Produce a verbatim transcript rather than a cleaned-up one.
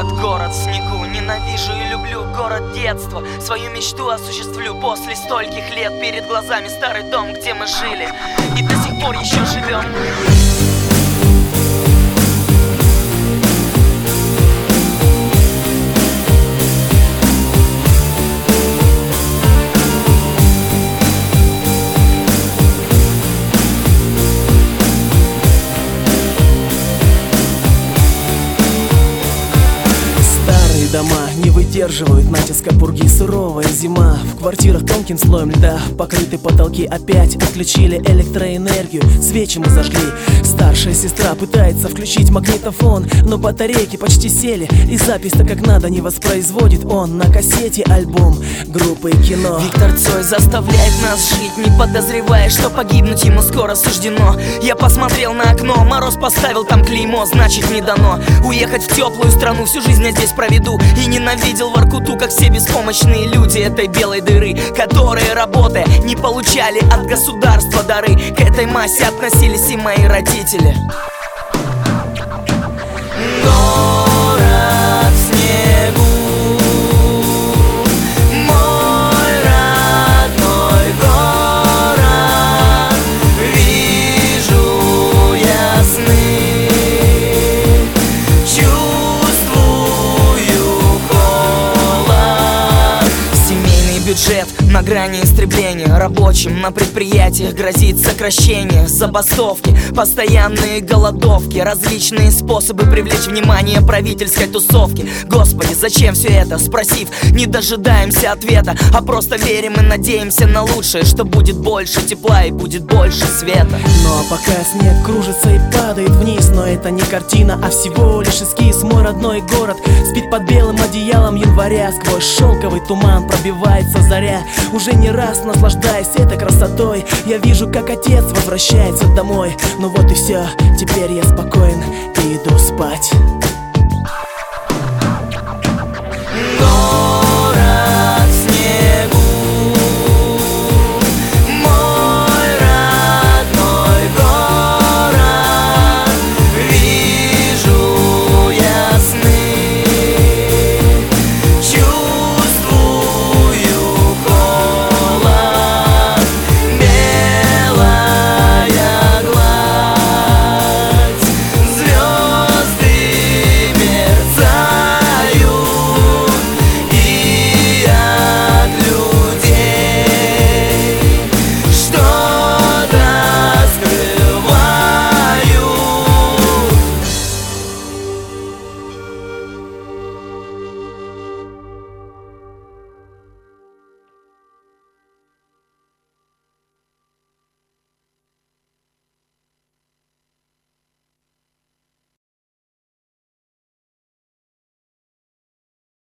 этот город в снегу. Ненавижу и люблю город детства. Свою мечту осуществлю после стольких лет. Перед глазами старый дом, где мы жили, и до сих пор еще живем. Дома не выдерживают натиска пурги. Суровая зима, в квартирах тонким слоем льда покрыты потолки. Опять отключили электроэнергию, свечи мы зажгли. Старшая сестра пытается включить магнитофон, но батарейки почти сели, и запись-то как надо не воспроизводит он. На кассете альбом группы Кино. Виктор Цой заставляет нас жить, не подозревая, что погибнуть ему скоро суждено. Я посмотрел на окно, мороз поставил там клеймо, значит не дано уехать в теплую страну, всю жизнь я здесь проведу. И ненавидел Воркуту, как все беспомощные люди этой белой дыры, которые, работая, не получали от государства дары. К этой массе относились и мои родители. Город в снегу, мой родной город, вижу я сны, чувствую бюджет на грани истребления. Рабочим на предприятиях грозит сокращение, забастовки, постоянные голодовки, различные способы привлечь внимание правительской тусовки. Господи, зачем все это? Спросив, не дожидаемся ответа, а просто верим и надеемся на лучшее, что будет больше тепла и будет больше света. Ну а пока снег кружится и падает вниз, но это не картина, а всего лишь эскиз. Мой родной город спит под белым одеялом января. Сквозь шелковый туман пробивается заря. Уже не раз наслаждаясь этой красотой, я вижу, как отец возвращается домой. Ну вот и все, теперь я спокоен и иду спать.